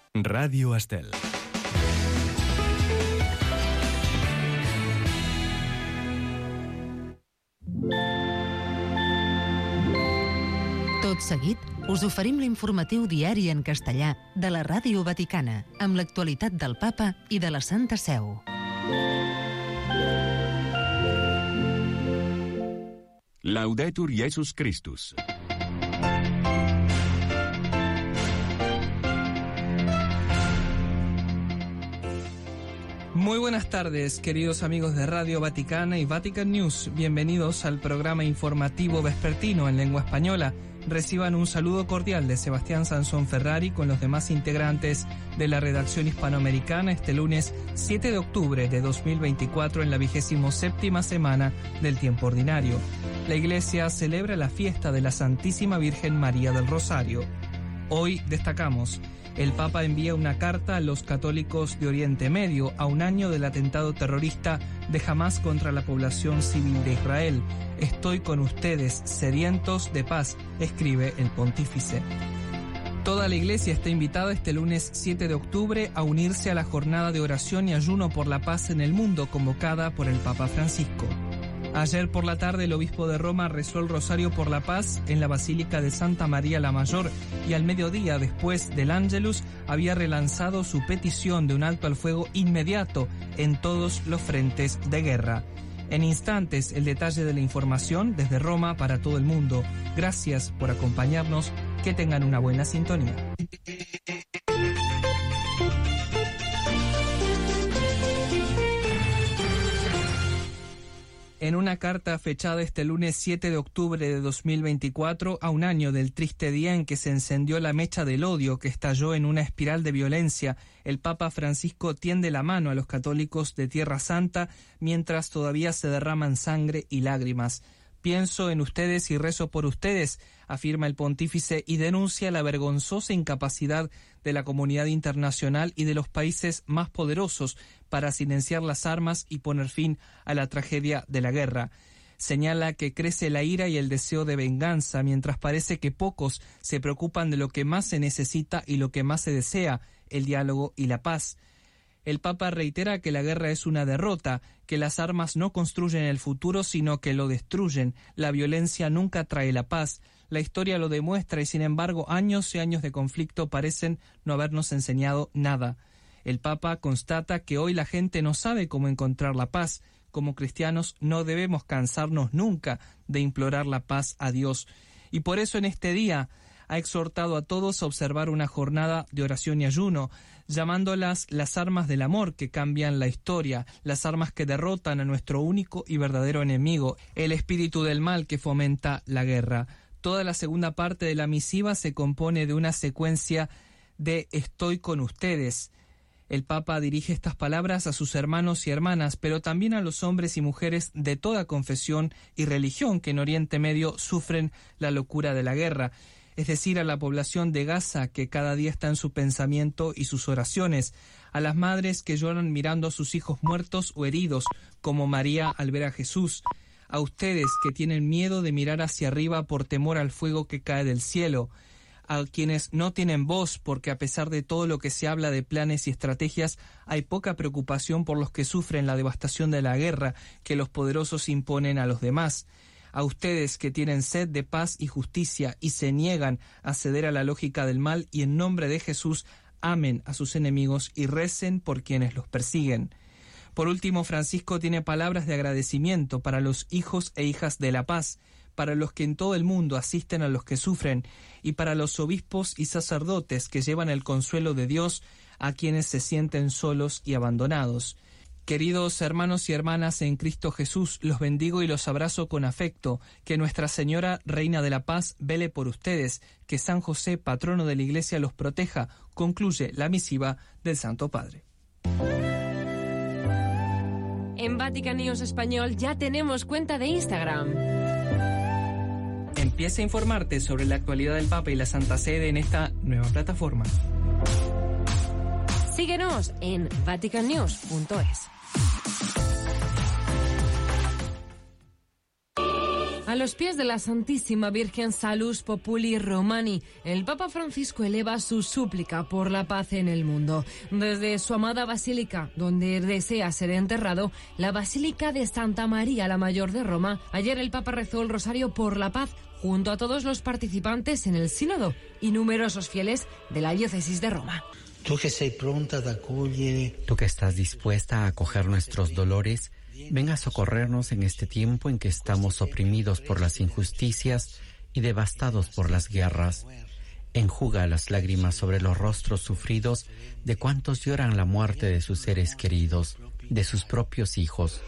Radio Estel. Tot seguit, us oferim l'informatiu diari en castellà de la Ràdio Vaticana, amb l'actualitat del Papa i de la Santa Seu. Laudetur Jesus Christus. Muy buenas tardes, queridos amigos de Radio Vaticana y Vatican News. Bienvenidos al programa informativo vespertino en lengua española. Reciban un saludo cordial de Sebastián Sansón Ferrari con los demás integrantes de la redacción hispanoamericana este lunes 7 de octubre de 2024 en la 27ª semana del tiempo ordinario. La Iglesia celebra la fiesta de la Santísima Virgen María del Rosario. Hoy destacamos: el Papa envía una carta a los católicos de Oriente Medio a un año del atentado terrorista de Hamás contra la población civil de Israel. Estoy con ustedes, sedientos de paz, escribe el pontífice. Toda la Iglesia está invitada este lunes 7 de octubre a unirse a la jornada de oración y ayuno por la paz en el mundo convocada por el Papa Francisco. Ayer por la tarde el obispo de Roma rezó el Rosario por la Paz en la Basílica de Santa María la Mayor y al mediodía, después del Ángelus, había relanzado su petición de un alto al fuego inmediato en todos los frentes de guerra. En instantes, el detalle de la información desde Roma para todo el mundo. Gracias por acompañarnos. Que tengan una buena sintonía. En una carta fechada este lunes 7 de octubre de 2024, a un año del triste día en que se encendió la mecha del odio que estalló en una espiral de violencia, el Papa Francisco tiende la mano a los católicos de Tierra Santa mientras todavía se derraman sangre y lágrimas. Pienso en ustedes y rezo por ustedes, afirma el pontífice y denuncia la vergonzosa incapacidad de la comunidad internacional y de los países más poderosos para silenciar las armas y poner fin a la tragedia de la guerra. Señala que crece la ira y el deseo de venganza, mientras parece que pocos se preocupan de lo que más se necesita y lo que más se desea, el diálogo y la paz. El Papa reitera que la guerra es una derrota, que las armas no construyen el futuro sino que lo destruyen, la violencia nunca trae la paz, la historia lo demuestra y sin embargo años y años de conflicto parecen no habernos enseñado nada. El Papa constata que hoy la gente no sabe cómo encontrar la paz. Como cristianos no debemos cansarnos nunca de implorar la paz a Dios. Y por eso en este día ha exhortado a todos a observar una jornada de oración y ayuno, llamándolas las armas del amor que cambian la historia, las armas que derrotan a nuestro único y verdadero enemigo, el espíritu del mal que fomenta la guerra. Toda la segunda parte de la misiva se compone de una secuencia de estoy con ustedes. El Papa dirige estas palabras a sus hermanos y hermanas, pero también a los hombres y mujeres de toda confesión y religión que en Oriente Medio sufren la locura de la guerra, es decir, a la población de Gaza que cada día está en su pensamiento y sus oraciones, a las madres que lloran mirando a sus hijos muertos o heridos, como María al ver a Jesús, a ustedes que tienen miedo de mirar hacia arriba por temor al fuego que cae del cielo, a quienes no tienen voz porque a pesar de todo lo que se habla de planes y estrategias, hay poca preocupación por los que sufren la devastación de la guerra que los poderosos imponen a los demás. A ustedes que tienen sed de paz y justicia y se niegan a ceder a la lógica del mal y en nombre de Jesús amen a sus enemigos y recen por quienes los persiguen. Por último, Francisco tiene palabras de agradecimiento para los hijos e hijas de la paz, para los que en todo el mundo asisten a los que sufren y para los obispos y sacerdotes que llevan el consuelo de Dios a quienes se sienten solos y abandonados. Queridos hermanos y hermanas en Cristo Jesús, los bendigo y los abrazo con afecto. Que Nuestra Señora, Reina de la Paz, vele por ustedes. Que San José, patrono de la Iglesia, los proteja. Concluye la misiva del Santo Padre. En Vatican News Español ya tenemos cuenta de Instagram. Empieza a informarte sobre la actualidad del Papa y la Santa Sede en esta nueva plataforma. Síguenos en vaticannews.es. A los pies de la Santísima Virgen Salus Populi Romani, el Papa Francisco eleva su súplica por la paz en el mundo. Desde su amada basílica, donde desea ser enterrado, la Basílica de Santa María la Mayor de Roma, ayer el Papa rezó el rosario por la paz junto a todos los participantes en el sínodo y numerosos fieles de la diócesis de Roma. Tú que estás dispuesta a acoger nuestros dolores, ven a socorrernos en este tiempo en que estamos oprimidos por las injusticias y devastados por las guerras. Enjuga las lágrimas sobre los rostros sufridos de cuantos lloran la muerte de sus seres queridos, de sus propios hijos.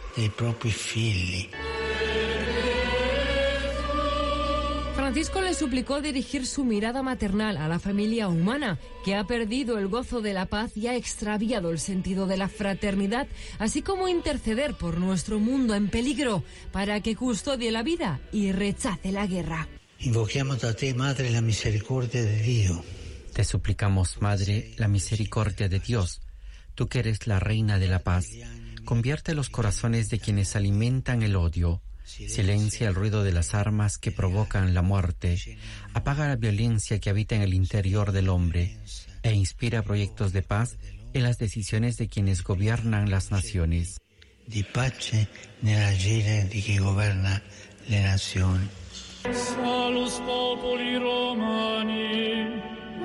Francisco le suplicó dirigir su mirada maternal a la familia humana, que ha perdido el gozo de la paz y ha extraviado el sentido de la fraternidad, así como interceder por nuestro mundo en peligro, para que custodie la vida y rechace la guerra. Invochiamo a te, Madre, la misericordia de Dios. Te suplicamos, Madre, la misericordia de Dios. Tú que eres la Reina de la Paz, convierte los corazones de quienes alimentan el odio. Silencia el ruido de las armas que provocan la muerte, apaga la violencia que habita en el interior del hombre e inspira proyectos de paz en las decisiones de quienes gobiernan las naciones. Di pace nell'agire di chi governa le nazioni. Salus populi Romani.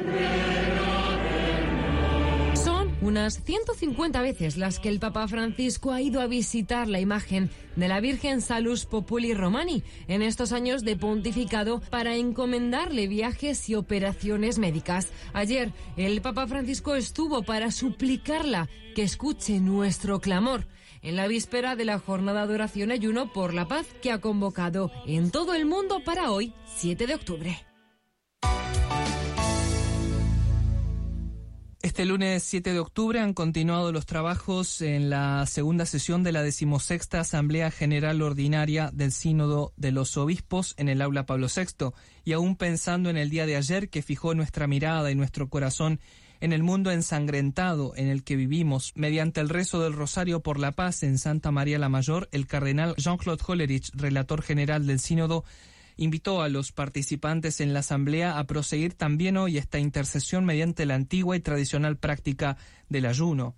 Unas 150 veces las que el Papa Francisco ha ido a visitar la imagen de la Virgen Salus Populi Romani en estos años de pontificado para encomendarle viajes y operaciones médicas. Ayer el Papa Francisco estuvo para suplicarla que escuche nuestro clamor en la víspera de la jornada de oración y ayuno por la paz que ha convocado en todo el mundo para hoy, 7 de octubre. Este lunes 7 de octubre han continuado los trabajos en la segunda sesión de la 16ª Asamblea General Ordinaria del Sínodo de los Obispos en el Aula Pablo VI, y aún pensando en el día de ayer que fijó nuestra mirada y nuestro corazón en el mundo ensangrentado en el que vivimos, mediante el rezo del Rosario por la Paz en Santa María la Mayor, el cardenal Jean-Claude Hollerich, relator general del Sínodo, invitó a los participantes en la asamblea a proseguir también hoy esta intercesión mediante la antigua y tradicional práctica del ayuno.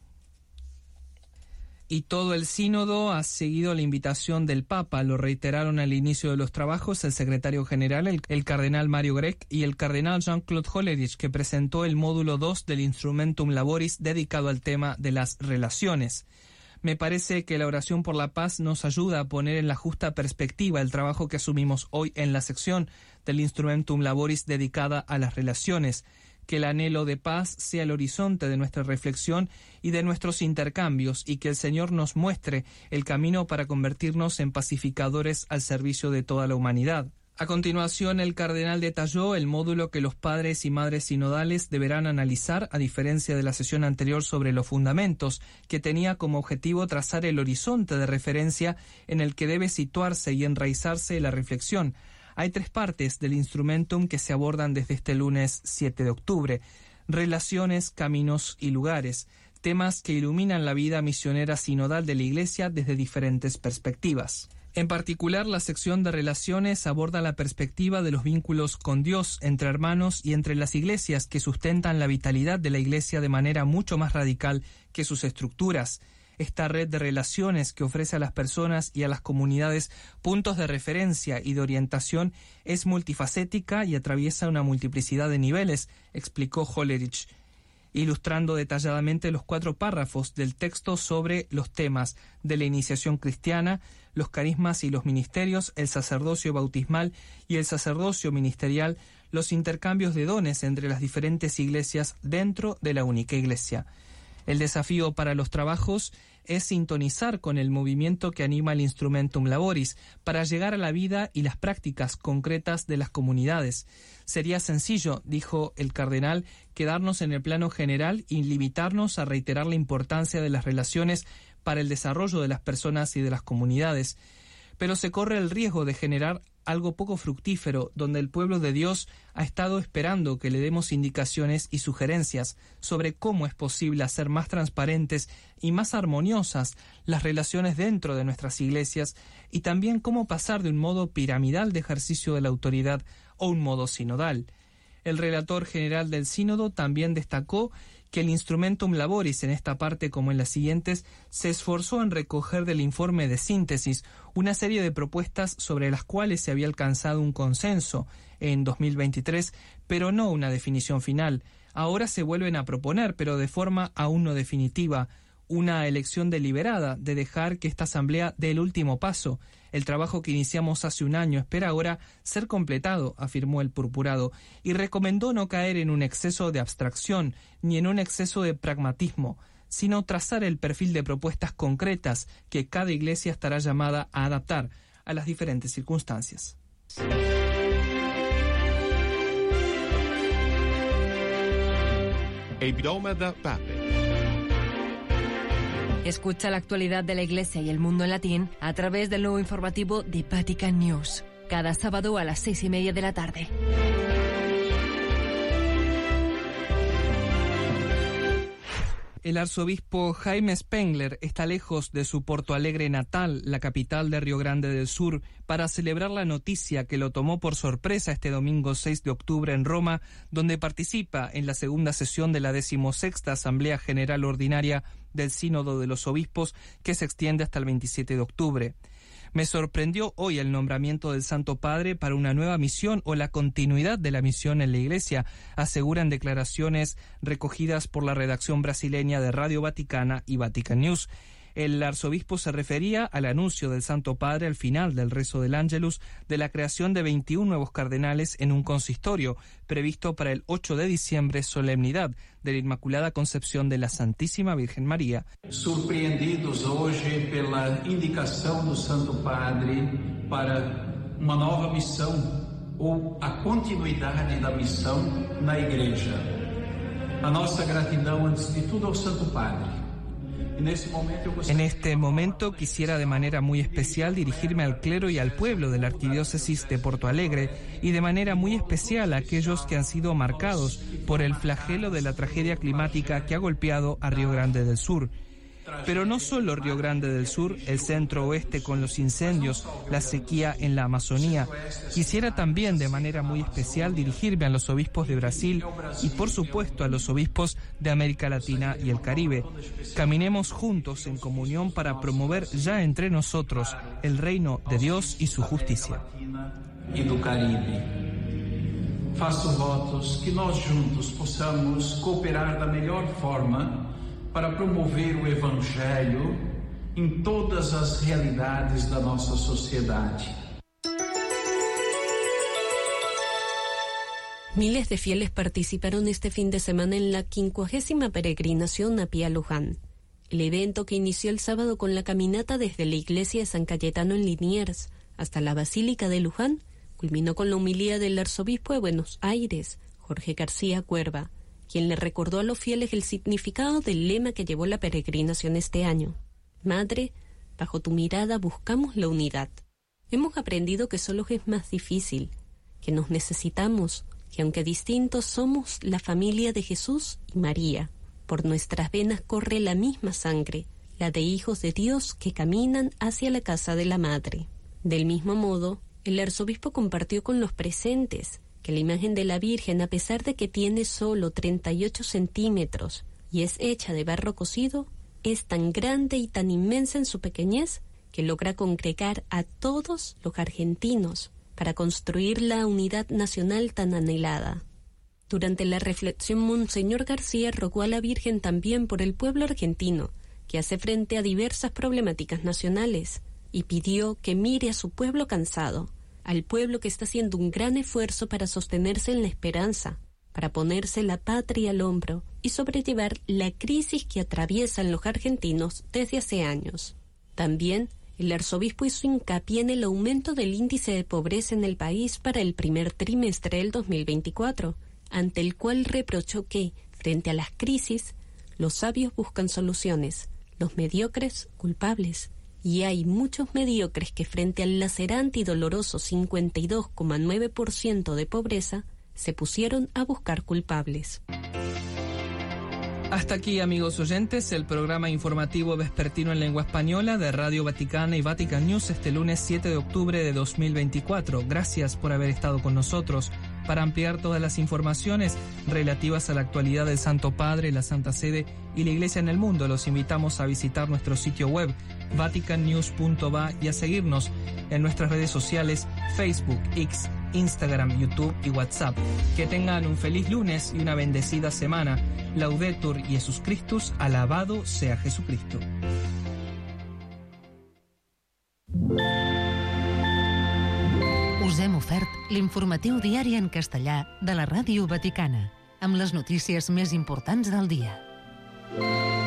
Y todo el sínodo ha seguido la invitación del Papa, lo reiteraron al inicio de los trabajos el secretario general, el cardenal Mario Grech, y el cardenal Jean-Claude Hollerich, que presentó el módulo 2 del Instrumentum Laboris dedicado al tema de las relaciones. Me parece que la oración por la paz nos ayuda a poner en la justa perspectiva el trabajo que asumimos hoy en la sección del Instrumentum Laboris dedicada a las relaciones. Que el anhelo de paz sea el horizonte de nuestra reflexión y de nuestros intercambios, y que el Señor nos muestre el camino para convertirnos en pacificadores al servicio de toda la humanidad. A continuación, el cardenal detalló el módulo que los padres y madres sinodales deberán analizar, a diferencia de la sesión anterior sobre los fundamentos, que tenía como objetivo trazar el horizonte de referencia en el que debe situarse y enraizarse la reflexión. Hay 3 partes del Instrumentum que se abordan desde este lunes 7 de octubre. Relaciones, caminos y lugares. Temas que iluminan la vida misionera sinodal de la Iglesia desde diferentes perspectivas. En particular, la sección de relaciones aborda la perspectiva de los vínculos con Dios, entre hermanos y entre las iglesias, que sustentan la vitalidad de la Iglesia de manera mucho más radical que sus estructuras. Esta red de relaciones que ofrece a las personas y a las comunidades puntos de referencia y de orientación es multifacética y atraviesa una multiplicidad de niveles, explicó Hollerich, ilustrando detalladamente los 4 párrafos del texto sobre los temas de la iniciación cristiana, los carismas y los ministerios, el sacerdocio bautismal y el sacerdocio ministerial, los intercambios de dones entre las diferentes iglesias dentro de la única iglesia. El desafío para los trabajos es sintonizar con el movimiento que anima el Instrumentum Laboris para llegar a la vida y las prácticas concretas de las comunidades. Sería sencillo, dijo el cardenal, quedarnos en el plano general y limitarnos a reiterar la importancia de las relaciones para el desarrollo de las personas y de las comunidades. Pero se corre el riesgo de generar algo poco fructífero, donde el pueblo de Dios ha estado esperando que le demos indicaciones y sugerencias sobre cómo es posible hacer más transparentes y más armoniosas las relaciones dentro de nuestras iglesias y también cómo pasar de un modo piramidal de ejercicio de la autoridad a un modo sinodal. El relator general del sínodo también destacó que el Instrumentum Laboris en esta parte como en las siguientes se esforzó en recoger del informe de síntesis una serie de propuestas sobre las cuales se había alcanzado un consenso en 2023, pero no una definición final. Ahora se vuelven a proponer, pero de forma aún no definitiva, una elección deliberada de dejar que esta asamblea dé el último paso. El trabajo que iniciamos hace un año espera ahora ser completado, afirmó el purpurado, y recomendó no caer en un exceso de abstracción ni en un exceso de pragmatismo, sino trazar el perfil de propuestas concretas que cada iglesia estará llamada a adaptar a las diferentes circunstancias. Il Broma da Pape. Escucha la actualidad de la Iglesia y el mundo en latín a través del nuevo informativo de Vatican News, cada sábado a las 6:30 de la tarde. El arzobispo Jaime Spengler está lejos de su Porto Alegre natal, la capital de Río Grande del Sur, para celebrar la noticia que lo tomó por sorpresa este domingo 6 de octubre en Roma, donde participa en la segunda sesión de la 16ª Asamblea General Ordinaria del Sínodo de los Obispos, que se extiende hasta el 27 de octubre. Me sorprendió hoy el nombramiento del Santo Padre para una nueva misión o la continuidad de la misión en la Iglesia, aseguran declaraciones recogidas por la redacción brasileña de Radio Vaticana y Vatican News. El arzobispo se refería al anuncio del Santo Padre al final del rezo del Ángelus de la creación de 21 nuevos cardenales en un consistorio previsto para el 8 de diciembre, solemnidad de la Inmaculada Concepción de la Santísima Virgen María. Surpreendidos hoje pela indicação do Santo Padre para uma nova missão ou a continuidade da missão na Igreja. A nossa gratidão antes de tudo ao Santo Padre. En este momento quisiera de manera muy especial dirigirme al clero y al pueblo de la Arquidiócesis de Porto Alegre y de manera muy especial a aquellos que han sido marcados por el flagelo de la tragedia climática que ha golpeado a Río Grande del Sur. Pero no solo Río Grande del Sur, el centro oeste con los incendios, la sequía en la Amazonía. Quisiera también de manera muy especial dirigirme a los obispos de Brasil y por supuesto a los obispos de América Latina y el Caribe. Caminemos juntos en comunión para promover ya entre nosotros el reino de Dios y su justicia. E do Caribe. Faço votos que nós juntos possamos cooperar da melhor forma para promover o Evangelho em todas as realidades da nossa sociedade. Miles de fieles participaron este fin de semana en la 50ª peregrinación a Pia Luján. El evento, que inició el sábado con la caminata desde la iglesia de San Cayetano en Liniers hasta la Basílica de Luján, culminó con la homilía del arzobispo de Buenos Aires, Jorge García Cuerva, quien le recordó a los fieles el significado del lema que llevó la peregrinación este año. Madre, bajo tu mirada buscamos la unidad. Hemos aprendido que solo es más difícil, que nos necesitamos, que aunque distintos somos la familia de Jesús y María. Por nuestras venas corre la misma sangre, la de hijos de Dios que caminan hacia la casa de la Madre. Del mismo modo, el arzobispo compartió con los presentes que la imagen de la Virgen, a pesar de que tiene solo 38 centímetros y es hecha de barro cocido, es tan grande y tan inmensa en su pequeñez que logra congregar a todos los argentinos para construir la unidad nacional tan anhelada. Durante la reflexión, Monseñor García rogó a la Virgen también por el pueblo argentino, que hace frente a diversas problemáticas nacionales, y pidió que mire a su pueblo cansado, al pueblo que está haciendo un gran esfuerzo para sostenerse en la esperanza, para ponerse la patria al hombro y sobrellevar la crisis que atraviesan los argentinos desde hace años. También, el arzobispo hizo hincapié en el aumento del índice de pobreza en el país para el primer trimestre del 2024, ante el cual reprochó que, frente a las crisis, los sabios buscan soluciones, los mediocres culpables, Y hay muchos mediocres que frente al lacerante y doloroso 52,9% de pobreza, se pusieron a buscar culpables. Hasta aquí, amigos oyentes, el programa informativo vespertino en lengua española de Radio Vaticana y Vatican News este lunes 7 de octubre de 2024. Gracias por haber estado con nosotros. Para ampliar todas las informaciones relativas a la actualidad del Santo Padre, la Santa Sede y la Iglesia en el mundo, los invitamos a visitar nuestro sitio web vaticannews.va y a seguirnos en nuestras redes sociales Facebook, X, Instagram, YouTube y WhatsApp. Que tengan un feliz lunes y una bendecida semana. Laudetur Jesus Christus, alabado sea Jesucristo. Us hem ofert l'informatiu diari en castellà de la Ràdio Vaticana, amb les notícies més importants del dia.